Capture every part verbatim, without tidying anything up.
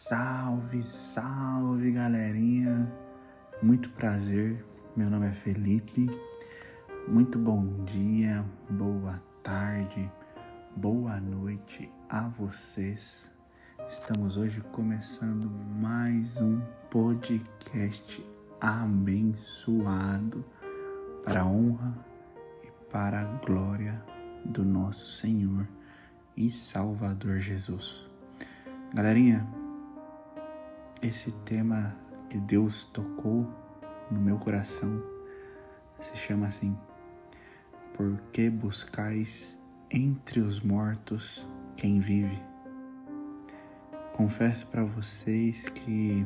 Salve, salve galerinha, muito prazer, meu nome é Felipe, muito bom dia, boa tarde, boa noite a vocês. Estamos hoje começando mais um podcast abençoado para a honra e para a glória do nosso Senhor e Salvador Jesus. Galerinha, esse tema que Deus tocou no meu coração se chama assim: por que buscais entre os mortos quem vive? Confesso para vocês que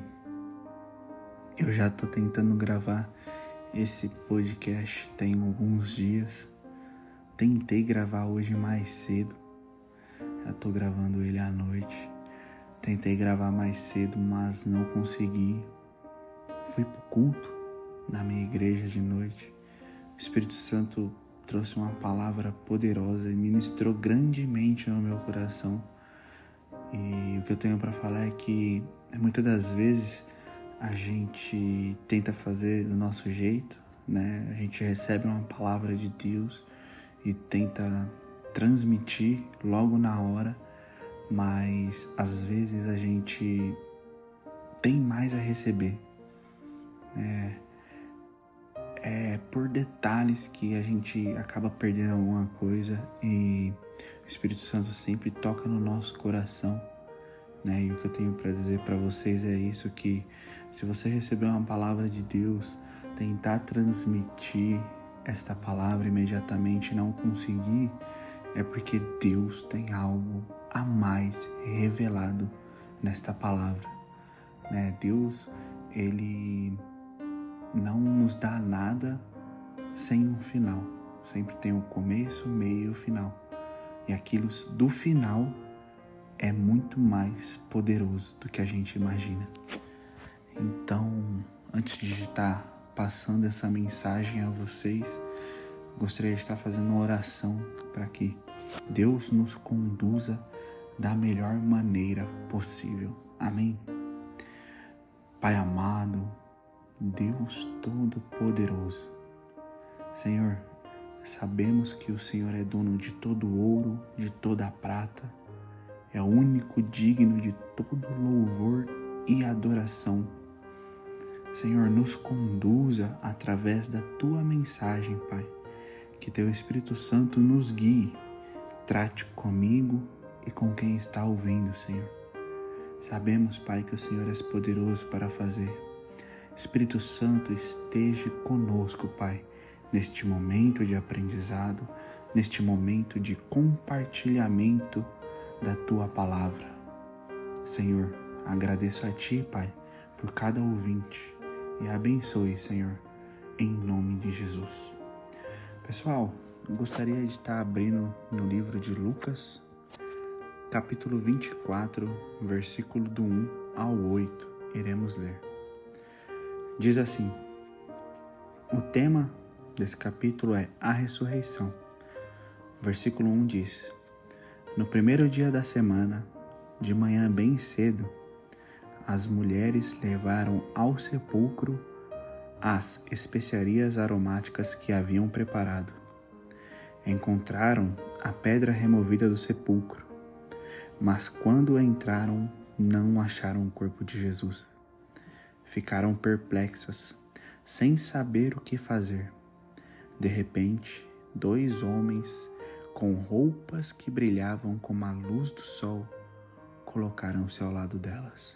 eu já tô tentando gravar esse podcast tem alguns dias. Tentei gravar hoje mais cedo, já tô gravando ele à noite. Tentei gravar mais cedo, mas não consegui. Fui pro culto na minha igreja de noite. O Espírito Santo trouxe uma palavra poderosa e ministrou grandemente no meu coração. E o que eu tenho para falar é que muitas das vezes a gente tenta fazer do nosso jeito, né? A gente recebe uma palavra de Deus e tenta transmitir logo na hora, mas às vezes a gente tem mais a receber. É, é por detalhes que a gente acaba perdendo alguma coisa e o Espírito Santo sempre toca no nosso coração, né? E o que eu tenho para dizer para vocês é isso, que se você receber uma palavra de Deus, tentar transmitir esta palavra imediatamente e não conseguir, é porque Deus tem algo a mais revelado nesta palavra, né? Deus, ele não nos dá nada sem um final. Sempre tem o começo, o meio e o final. E aquilo do final é muito mais poderoso do que a gente imagina. Então, antes de estar passando essa mensagem a vocês, gostaria de estar fazendo uma oração para que Deus nos conduza da melhor maneira possível. Amém? Pai amado, Deus Todo-Poderoso, Senhor, sabemos que o Senhor é dono de todo o ouro, de toda a prata, é o único digno de todo louvor e adoração. Senhor, nos conduza através da Tua mensagem, Pai. Que Teu Espírito Santo nos guie, trate comigo e com quem está ouvindo, Senhor. Sabemos, Pai, que o Senhor é poderoso para fazer. Espírito Santo, esteja conosco, Pai, neste momento de aprendizado, neste momento de compartilhamento da Tua palavra. Senhor, agradeço a Ti, Pai, por cada ouvinte e abençoe, Senhor, em nome de Jesus. Pessoal, eu gostaria de estar abrindo no livro de Lucas, capítulo vinte e quatro, versículo do um ao oito, iremos ler. Diz assim: o tema desse capítulo é a ressurreição. Versículo um diz: no primeiro dia da semana, de manhã bem cedo, as mulheres levaram ao sepulcro as especiarias aromáticas que haviam preparado. Encontraram a pedra removida do sepulcro, mas quando entraram, não acharam o corpo de Jesus. Ficaram perplexas, sem saber o que fazer. De repente, dois homens, com roupas que brilhavam como a luz do sol, colocaram-se ao lado delas.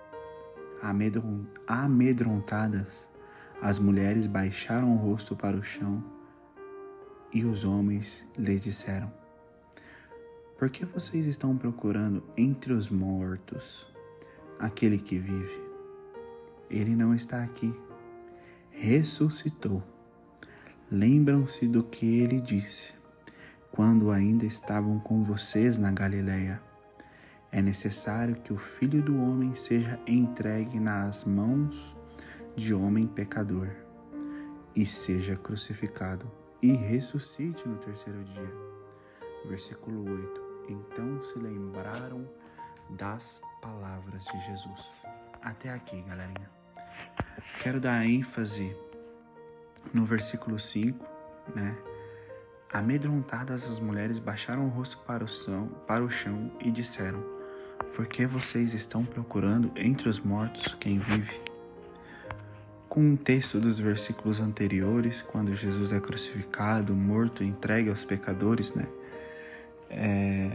Amedrontadas, as mulheres baixaram o rosto para o chão e os homens lhes disseram: por que vocês estão procurando entre os mortos aquele que vive? Ele não está aqui, ressuscitou. Lembram-se do que ele disse quando ainda estavam com vocês na Galileia. É necessário que o Filho do Homem seja entregue nas mãos de homem pecador e seja crucificado e ressuscite no terceiro dia. Versículo oito. Então se lembraram das palavras de Jesus. Até aqui, galerinha. Quero dar ênfase no versículo cinco, né? Amedrontadas, as mulheres baixaram o rosto para o chão, para o chão e disseram: por que vocês estão procurando entre os mortos quem vive? Com o texto dos versículos anteriores, quando Jesus é crucificado, morto, entregue aos pecadores, né? É...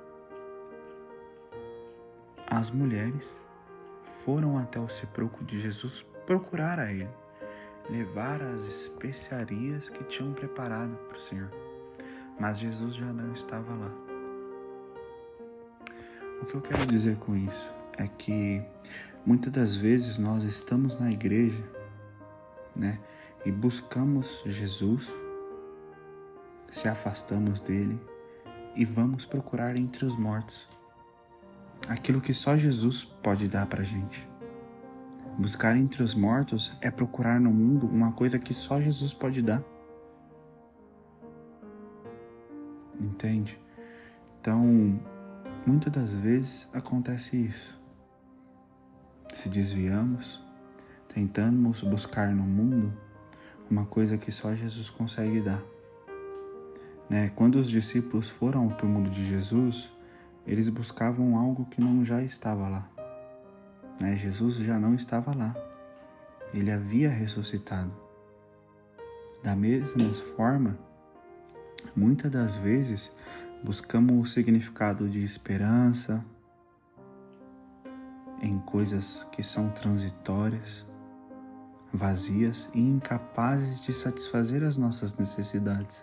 As mulheres foram até o sepulcro de Jesus procurar a ele, levar as especiarias que tinham preparado para o Senhor. Mas Jesus já não estava lá. O que eu quero dizer com isso é que muitas das vezes nós estamos na igreja, né, e buscamos Jesus, se afastamos dele e vamos procurar entre os mortos aquilo que só Jesus pode dar pra gente. Buscar entre os mortos é procurar no mundo uma coisa que só Jesus pode dar. Entende? Então, muitas das vezes acontece isso. Se desviamos, tentamos buscar no mundo uma coisa que só Jesus consegue dar. Né? Quando os discípulos foram ao túmulo de Jesus, eles buscavam algo que não já estava lá. Né? Jesus já não estava lá. Ele havia ressuscitado. Da mesma forma, muitas das vezes buscamos o significado de esperança em coisas que são transitórias, vazias e incapazes de satisfazer as nossas necessidades.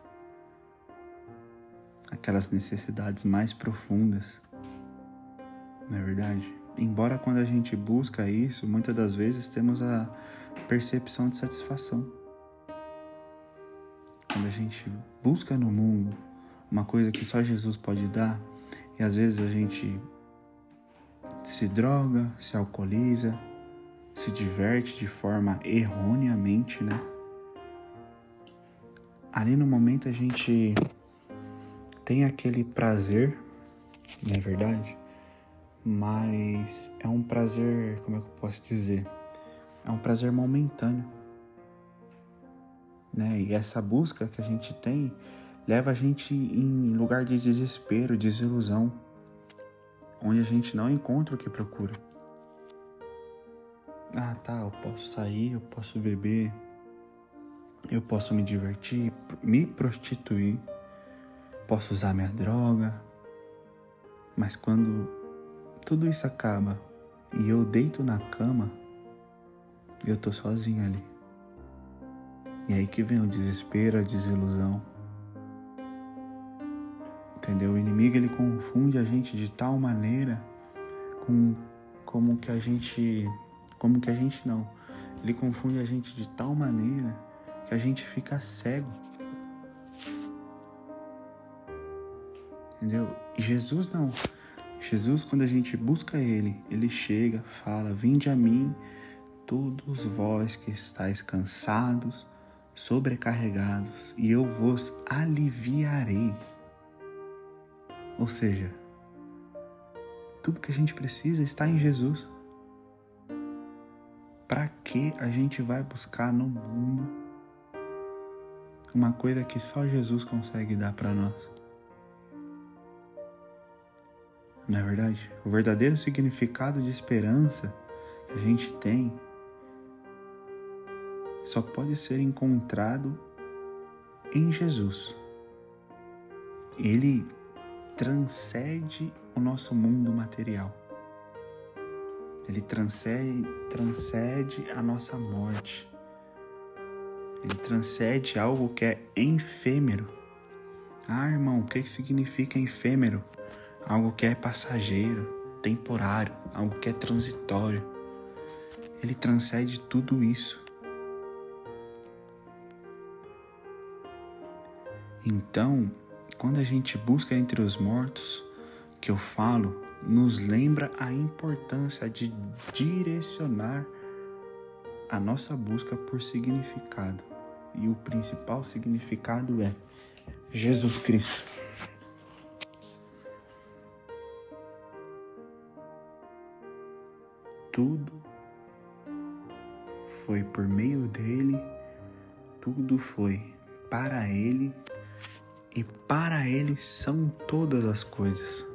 Aquelas necessidades mais profundas, não é verdade? Embora quando a gente busca isso, muitas das vezes temos a percepção de satisfação. Quando a gente busca no mundo uma coisa que só Jesus pode dar, e às vezes a gente se droga, se alcooliza, se diverte de forma erroneamente, né? Ali no momento a gente tem aquele prazer, não é verdade? Mas é um prazer, como é que eu posso dizer? É um prazer momentâneo, né? E essa busca que a gente tem leva a gente em lugar de desespero, desilusão, onde a gente não encontra o que procura. Ah, tá, eu posso sair, eu posso beber, eu posso me divertir, me prostituir, posso usar minha droga, mas quando tudo isso acaba e eu deito na cama, eu tô sozinho ali. E aí que vem o desespero, a desilusão. Entendeu? O inimigo, ele confunde a gente de tal maneira com como que a gente, como que a gente não. Ele confunde a gente de tal maneira que a gente fica cego. Entendeu? E Jesus não. Jesus, quando a gente busca Ele, Ele chega, fala: vinde a mim, todos vós que estáis cansados, sobrecarregados, e eu vos aliviarei. Ou seja, tudo que a gente precisa está em Jesus. Para que a gente vai buscar no mundo uma coisa que só Jesus consegue dar para nós? Não é verdade? O verdadeiro significado de esperança que a gente tem só pode ser encontrado em Jesus. Ele transcende o nosso mundo material. Ele transcende, transcende a nossa morte. Ele transcende algo que é efêmero. Ah, irmão, o que significa efêmero? Algo que é passageiro, temporário, algo que é transitório. Ele transcende tudo isso. Então, quando a gente busca entre os mortos, que eu falo, nos lembra a importância de direcionar a nossa busca por significado. E o principal significado é Jesus Cristo. tudo foi por meio dele, tudo foi para ele e para ele são todas as coisas.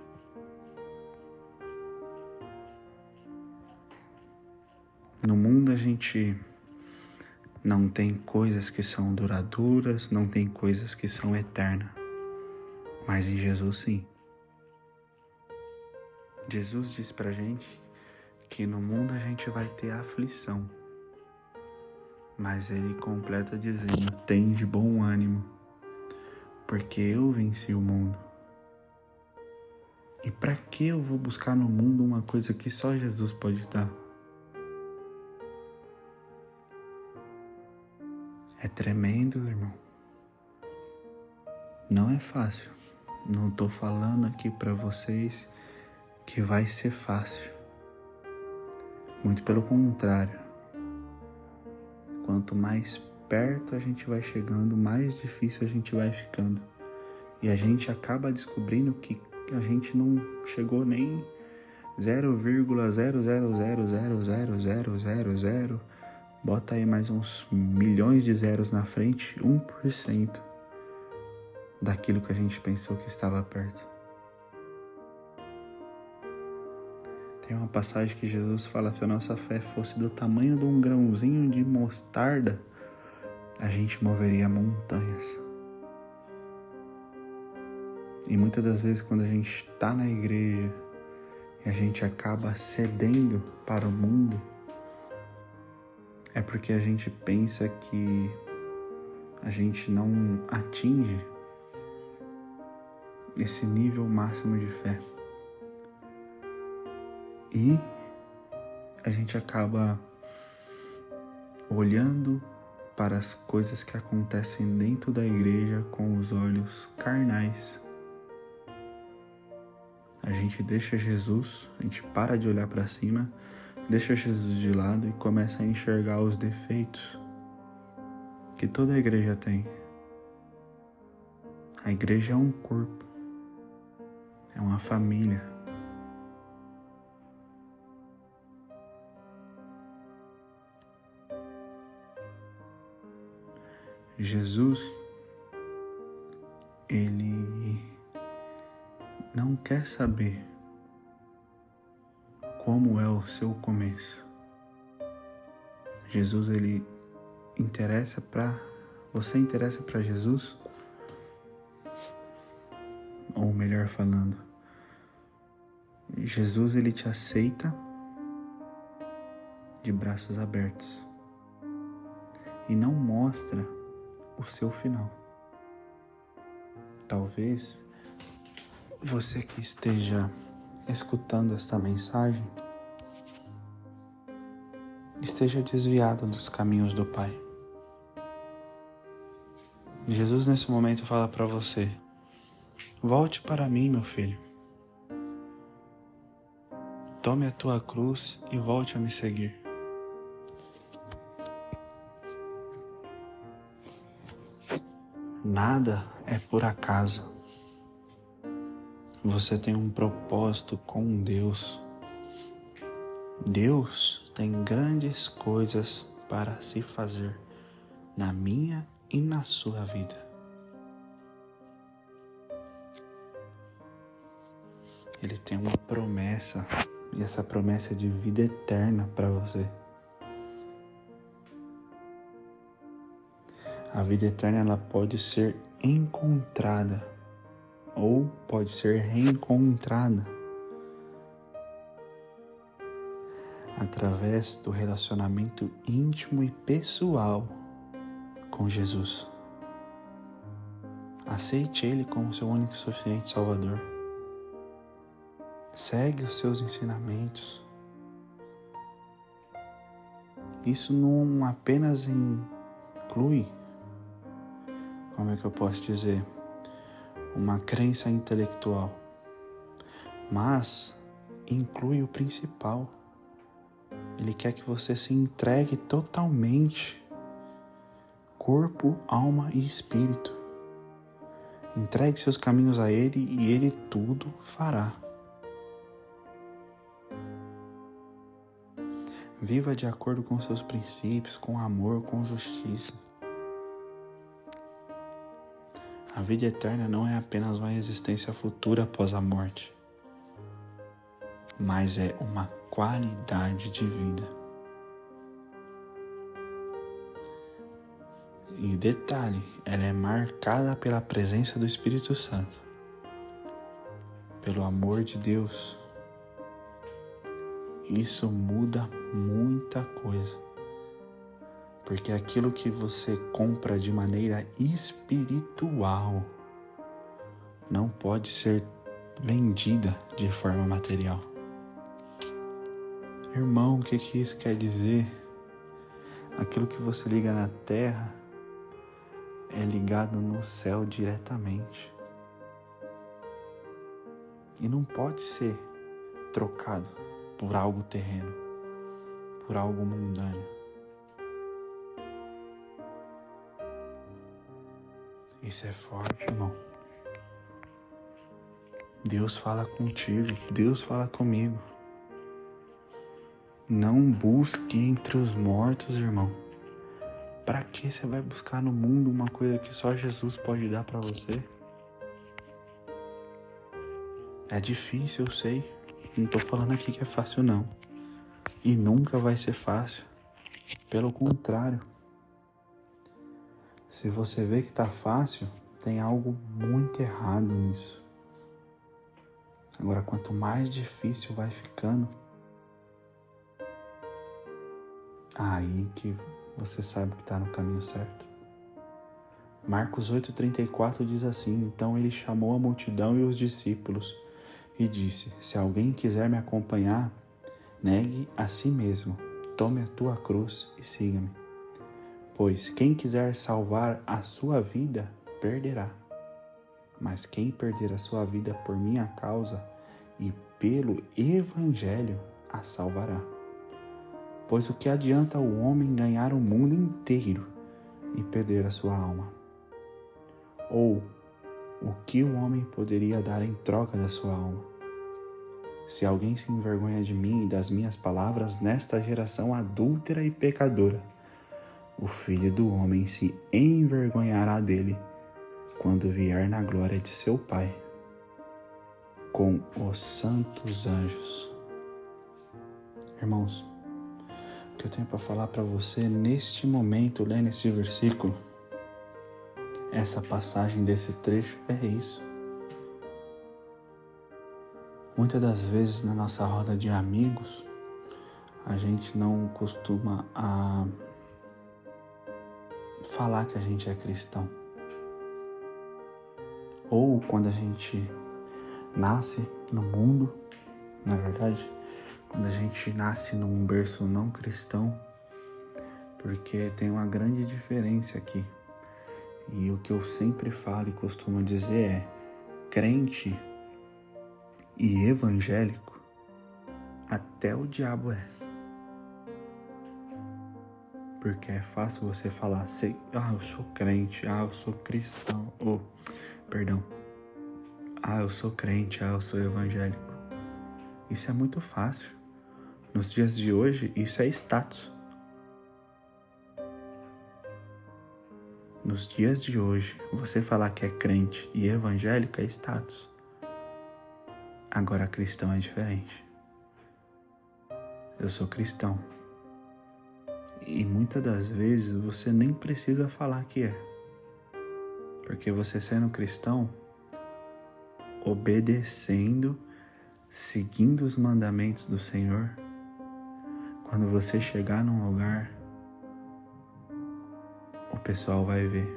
No mundo a gente não tem coisas que são duradouras, não tem coisas que são eternas, mas em Jesus sim. Jesus diz pra gente que no mundo a gente vai ter aflição, mas ele completa dizendo: tem de bom ânimo, porque eu venci o mundo. E pra que eu vou buscar no mundo uma coisa que só Jesus pode dar? É tremendo, irmão. Não é fácil. Não tô falando aqui pra vocês que vai ser fácil. Muito pelo contrário. Quanto mais perto a gente vai chegando, mais difícil a gente vai ficando. E a gente acaba descobrindo que a gente não chegou nem zero vírgula zero zero zero zero zero zero zero zero, bota aí mais uns milhões de zeros na frente, um por cento daquilo que a gente pensou que estava perto. Tem uma passagem que Jesus fala: se a nossa fé fosse do tamanho de um grãozinho de mostarda, a gente moveria montanhas. E muitas das vezes quando a gente está na igreja e a gente acaba cedendo para o mundo, é porque a gente pensa que a gente não atinge esse nível máximo de fé. E a gente acaba olhando para as coisas que acontecem dentro da igreja com os olhos carnais. A gente deixa Jesus, a gente para de olhar para cima, deixa Jesus de lado e começa a enxergar os defeitos que toda a igreja tem. A igreja é um corpo, é uma família. Jesus, ele não quer saber como é o seu começo. Jesus, ele interessa para você, interessa para Jesus, ou melhor falando, Jesus, ele te aceita de braços abertos e não mostra o seu final. Talvez você que esteja escutando esta mensagem esteja desviado dos caminhos do Pai. Jesus nesse momento fala para você: volte para mim, meu filho. Tome a tua cruz e volte a me seguir. Nada é por acaso. Você tem um propósito com Deus. Deus tem grandes coisas para se fazer na minha e na sua vida. Ele tem uma promessa, e essa promessa é de vida eterna para você. A vida eterna, ela pode ser encontrada ou pode ser reencontrada através do relacionamento íntimo e pessoal com Jesus. Aceite Ele como seu único e suficiente Salvador. Segue os seus ensinamentos. Isso não apenas inclui, como é que eu posso dizer, uma crença intelectual, mas inclui o principal. Ele quer que você se entregue totalmente, corpo, alma e espírito. Entregue seus caminhos a Ele e Ele tudo fará. Viva de acordo com seus princípios, com amor, com justiça. A vida eterna não é apenas uma existência futura após a morte, mas é uma qualidade de vida. E detalhe, ela é marcada pela presença do Espírito Santo, pelo amor de Deus. Isso muda muita coisa, porque aquilo que você compra de maneira espiritual não pode ser vendida de forma material. Irmão, o que, que isso quer dizer? Aquilo que você liga na terra é ligado no céu diretamente. E não pode ser trocado por algo terreno, por algo mundano. Isso é forte, irmão. Deus fala contigo, Deus fala comigo. Não busque entre os mortos, irmão. Para que você vai buscar no mundo uma coisa que só Jesus pode dar para você? É difícil, eu sei. Não tô falando aqui que é fácil, não. E nunca vai ser fácil. Pelo contrário. Se você vê que tá fácil, tem algo muito errado nisso. Agora, quanto mais difícil vai ficando, aí que você sabe que está no caminho certo. Marcos oito, trinta e quatro diz assim: então ele chamou a multidão e os discípulos e disse: se alguém quiser me acompanhar, negue a si mesmo, tome a tua cruz e siga-me. Pois quem quiser salvar a sua vida, perderá. Mas quem perder a sua vida por minha causa e pelo Evangelho, a salvará. Pois o que adianta o homem ganhar o mundo inteiro e perder a sua alma? Ou o que o homem poderia dar em troca da sua alma? Se alguém se envergonha de mim e das minhas palavras nesta geração adúltera e pecadora, o Filho do Homem se envergonhará dele quando vier na glória de seu Pai com os santos anjos. Irmãos, o que eu tenho para falar para você neste momento, lendo esse versículo, essa passagem desse trecho, é isso. Muitas das vezes na nossa roda de amigos, a gente não costuma a falar que a gente é cristão. Ou quando a gente nasce no mundo, na verdade, quando a gente nasce num berço não cristão, porque tem uma grande diferença aqui. E o que eu sempre falo e costumo dizer é: crente e evangélico, até o diabo é. Porque é fácil você falar, ah, eu sou crente, ah, eu sou cristão, ou, oh, perdão, ah, eu sou crente, ah, eu sou evangélico. Isso é muito fácil. Nos dias de hoje, isso é status. Nos dias de hoje, você falar que é crente e evangélico é status. Agora, cristão é diferente. Eu sou cristão. E muitas das vezes você nem precisa falar que é. Porque você sendo cristão, obedecendo, seguindo os mandamentos do Senhor, quando você chegar num lugar, o pessoal vai ver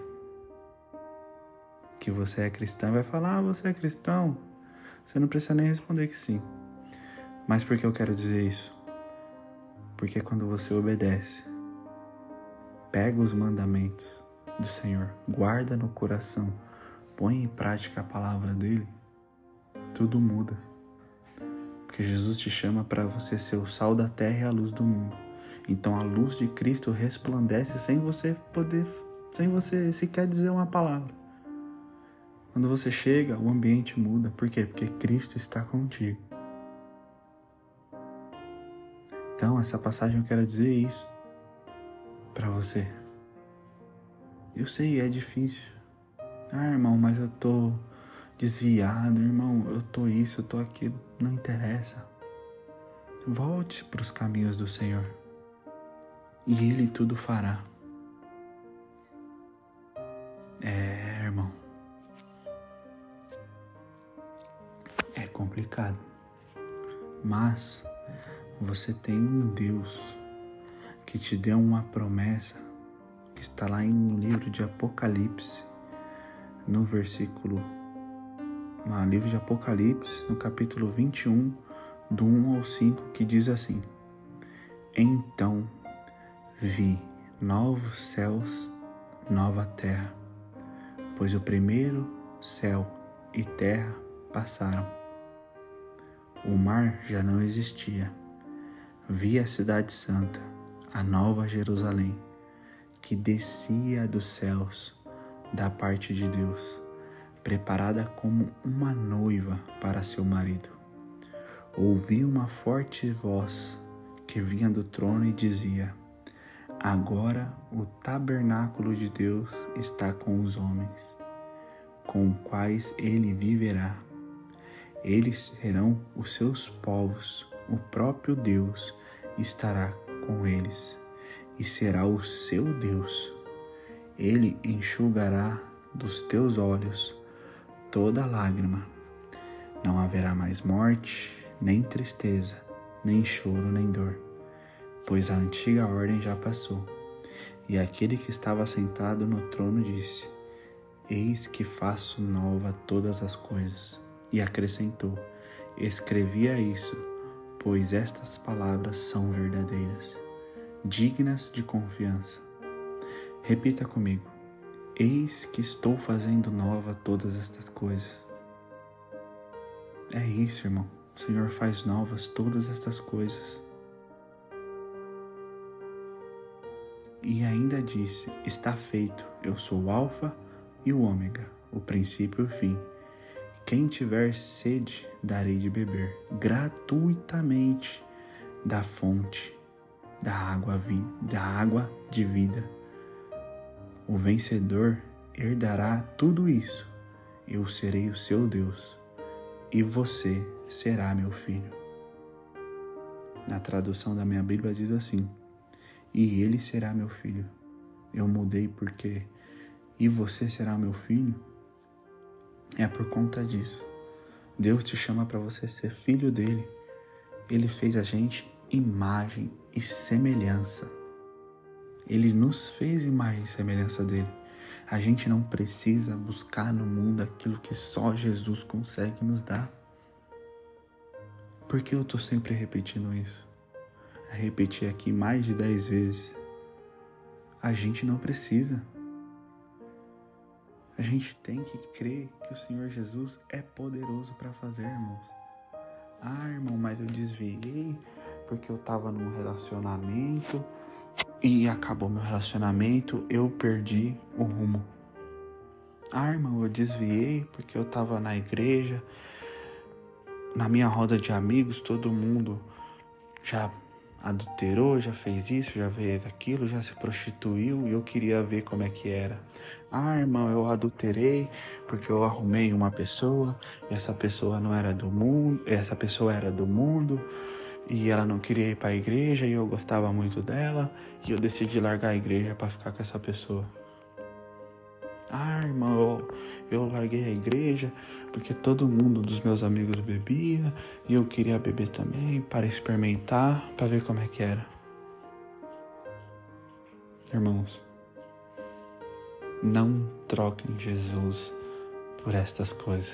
que você é cristão e vai falar: ah, você é cristão. Você não precisa nem responder que sim. Mas por que eu quero dizer isso? Porque quando você obedece, pega os mandamentos do Senhor, guarda no coração, põe em prática a palavra dele, tudo muda. Porque Jesus te chama para você ser o sal da terra e a luz do mundo. Então a luz de Cristo resplandece sem você poder, sem você sequer dizer uma palavra. Quando você chega, o ambiente muda. Por quê? Porque Cristo está contigo. Então Não, essa passagem eu quero dizer isso para você. Eu sei, é difícil. Ah, irmão, mas eu tô desviado, irmão, eu tô isso, eu tô aquilo. Não interessa. Volte para os caminhos do Senhor e Ele tudo fará. É, irmão, é complicado, mas você tem um Deus que te deu uma promessa que está lá no livro de Apocalipse, no versículo, no livro de Apocalipse, no capítulo vinte e um, do um ao cinco, que diz assim: Então vi novos céus, nova terra, pois o primeiro céu e terra passaram. O mar já não existia. Vi a cidade santa, a nova Jerusalém, que descia dos céus, da parte de Deus, preparada como uma noiva para seu marido. Ouvi uma forte voz que vinha do trono e dizia: Agora o tabernáculo de Deus está com os homens, com os quais ele viverá. Eles serão os seus povos, o próprio Deus estará com eles e será o seu Deus. Ele enxugará dos teus olhos toda lágrima. Não haverá mais morte, nem tristeza, nem choro, nem dor, pois a antiga ordem já passou. E aquele que estava sentado no trono disse: Eis que faço nova todas as coisas. E acrescentou: Escrevia isso, pois estas palavras são verdadeiras, dignas de confiança. Repita comigo: Eis que estou fazendo nova todas estas coisas. É isso, irmão. O Senhor faz novas todas estas coisas. E ainda disse: Está feito. Eu sou o Alfa e o Ômega, o princípio e o fim. Quem tiver sede, darei de beber gratuitamente da fonte da água, vi, da água de vida. O vencedor herdará tudo isso. Eu serei o seu Deus e você será meu filho. Na tradução da minha Bíblia diz assim: E ele será meu filho. Eu mudei porque e você será meu filho. É por conta disso. Deus te chama para você ser filho dele. Ele fez a gente imagem e semelhança. Ele nos fez imagem e semelhança dele. A gente não precisa buscar no mundo aquilo que só Jesus consegue nos dar. Por que eu estou sempre repetindo isso? Eu repeti aqui mais de dez vezes. A gente não precisa. A gente tem que crer que o Senhor Jesus é poderoso para fazer, irmãos. Ah, irmão, mas eu desviei porque eu estava num relacionamento e acabou meu relacionamento, eu perdi o rumo. Ah, irmão, eu desviei porque eu estava na igreja, na minha roda de amigos, todo mundo já adulterou, já fez isso, já fez aquilo, já se prostituiu e eu queria ver como é que era. Ah, irmão, eu adulterei porque eu arrumei uma pessoa e essa pessoa não era do mundo, essa pessoa era do mundo e ela não queria ir para a igreja e eu gostava muito dela e eu decidi largar a igreja para ficar com essa pessoa. Ah, irmão, eu, eu larguei a igreja porque todo mundo dos meus amigos bebia e eu queria beber também para experimentar, para ver como é que era. Irmãos, não troquem Jesus por estas coisas.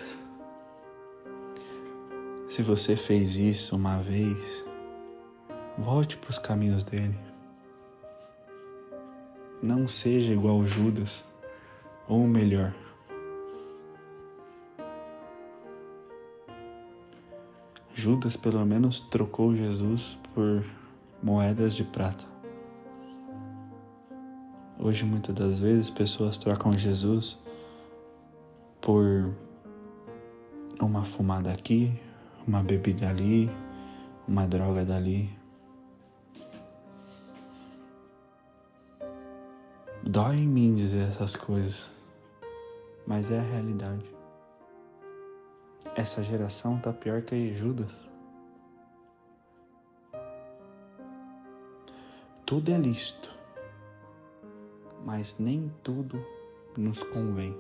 Se você fez isso uma vez, volte para os caminhos dele. Não seja igual Judas, ou melhor, Judas pelo menos trocou Jesus por moedas de prata. Hoje muitas das vezes pessoas trocam Jesus por uma fumada aqui, uma bebida ali, uma droga dali. Dói em mim dizer essas coisas, mas é a realidade. Essa geração tá pior que Judas. Tudo é lícito, mas nem tudo nos convém.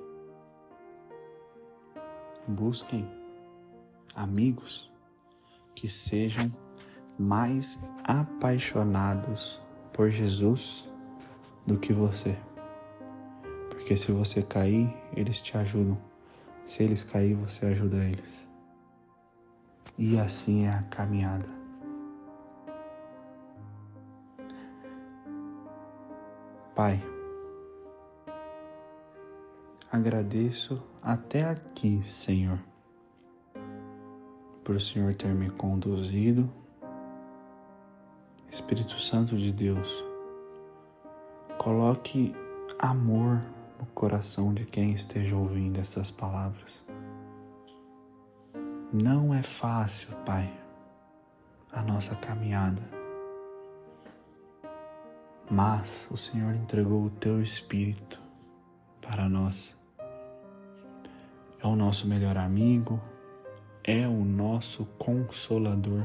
Busquem amigos que sejam mais apaixonados por Jesus do que você. Porque se você cair, eles te ajudam. Se eles cair, você ajuda eles. E assim é a caminhada. Pai, agradeço até aqui, Senhor, por o Senhor ter me conduzido. Espírito Santo de Deus, coloque amor no coração de quem esteja ouvindo essas palavras. Não é fácil, Pai, a nossa caminhada, mas o Senhor entregou o Teu Espírito para nós. É o nosso melhor amigo, é o nosso consolador.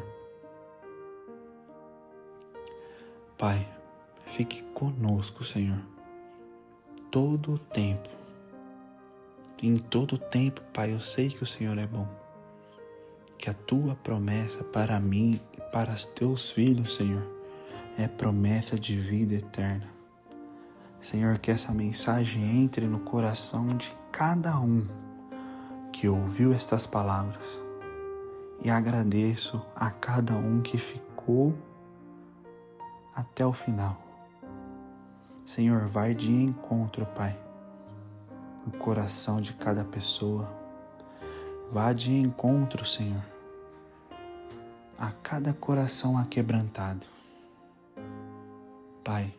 Pai, fique conosco, Senhor, todo o tempo. Em todo o tempo, Pai, eu sei que o Senhor é bom. Que a Tua promessa para mim e para os Teus filhos, Senhor, é promessa de vida eterna. Senhor, que essa mensagem entre no coração de cada um que ouviu estas palavras. E agradeço a cada um que ficou até o final. Senhor, vai de encontro, Pai, no coração de cada pessoa. Vá de encontro, Senhor, a cada coração aquebrantado. Pai,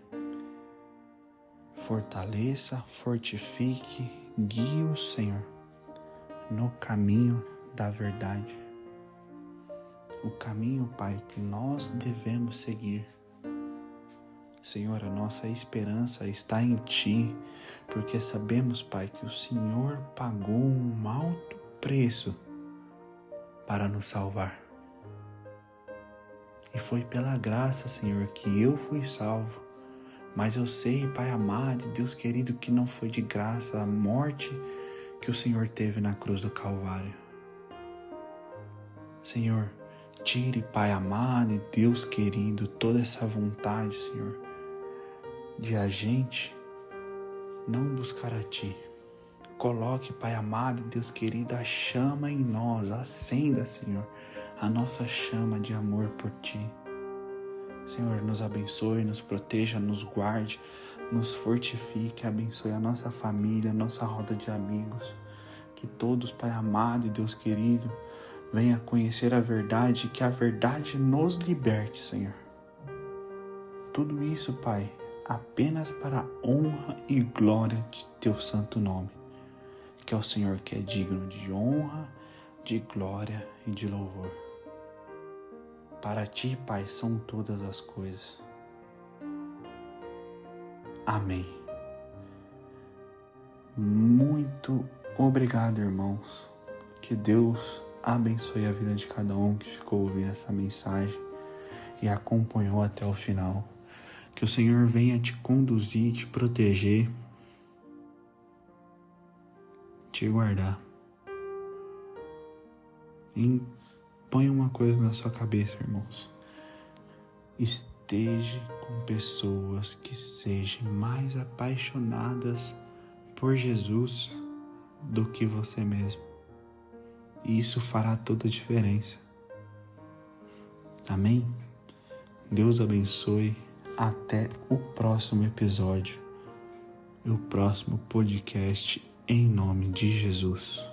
fortaleça, fortifique, guie o Senhor no caminho da verdade. O caminho, Pai, que nós devemos seguir. Senhor, a nossa esperança está em Ti, porque sabemos, Pai, que o Senhor pagou um alto preço para nos salvar. E foi pela graça, Senhor, que eu fui salvo. Mas eu sei, Pai amado e Deus querido, que não foi de graça a morte que o Senhor teve na cruz do Calvário. Senhor, tire, Pai amado e Deus querido, toda essa vontade, Senhor, de a gente não buscar a Ti. Coloque, Pai amado e Deus querido, a chama em nós, acenda, Senhor, a nossa chama de amor por Ti. Senhor, nos abençoe, nos proteja, nos guarde, nos fortifique, abençoe a nossa família, a nossa roda de amigos. Que todos, Pai amado e Deus querido, venha conhecer a verdade, que a verdade nos liberte, Senhor. Tudo isso, Pai, apenas para a honra e glória de Teu santo nome, que é o Senhor que é digno de honra, de glória e de louvor. Para Ti, Pai, são todas as coisas. Amém. Muito obrigado, irmãos. Que Deus abençoe a vida de cada um que ficou ouvindo essa mensagem e acompanhou até o final. Que o Senhor venha te conduzir, te proteger, te guardar. E põe uma coisa na sua cabeça, irmãos. Esteja com pessoas que sejam mais apaixonadas por Jesus do que você mesmo. E isso fará toda a diferença. Amém? Deus abençoe. Até o próximo episódio e o próximo podcast em nome de Jesus.